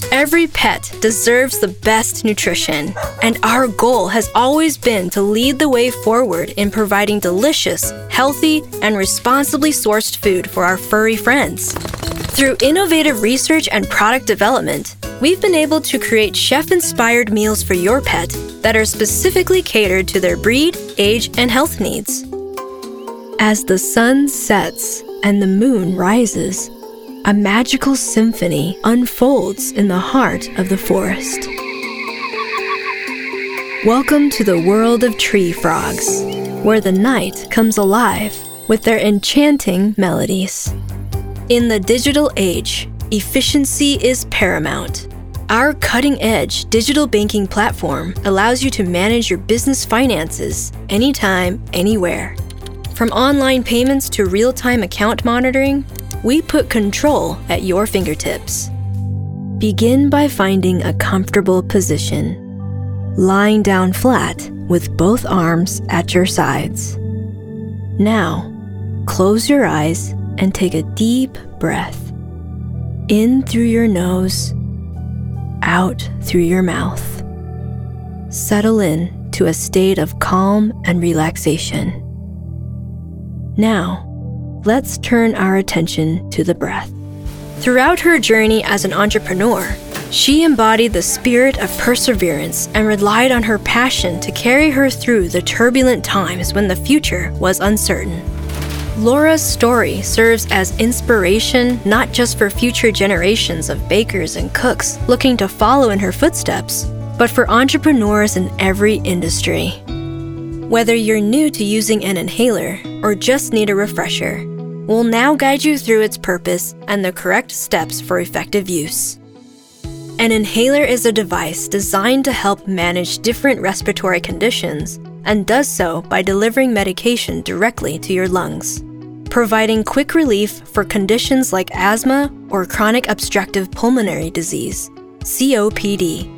Every pet deserves the best nutrition, and our goal has always been to lead the way forward in providing delicious, healthy, and responsibly sourced food for our furry friends. Through innovative research and product development, we've been able to create chef-inspired meals for your pet that are specifically catered to their breed, age, and health needs. As the sun sets and the moon rises, a magical symphony unfolds in the heart of the forest. Welcome to the world of tree frogs, where the night comes alive with their enchanting melodies. In the digital age, efficiency is paramount. Our cutting-edge digital banking platform allows you to manage your business finances anytime, anywhere. From online payments to real-time account monitoring, we put control at your fingertips. Begin by finding a comfortable position, lying down flat with both arms at your sides. Now, close your eyes and take a deep breath. In through your nose, out through your mouth. Settle in to a state of calm and relaxation. Now, let's turn our attention to the breath. Throughout her journey as an entrepreneur, she embodied the spirit of perseverance and relied on her passion to carry her through the turbulent times when the future was uncertain. Laura's story serves as inspiration not just for future generations of bakers and cooks looking to follow in her footsteps, but for entrepreneurs in every industry. Whether you're new to using an inhaler or just need a refresher, we'll now guide you through its purpose and the correct steps for effective use. An inhaler is a device designed to help manage different respiratory conditions and does so by delivering medication directly to your lungs, providing quick relief for conditions like asthma or chronic obstructive pulmonary disease, COPD.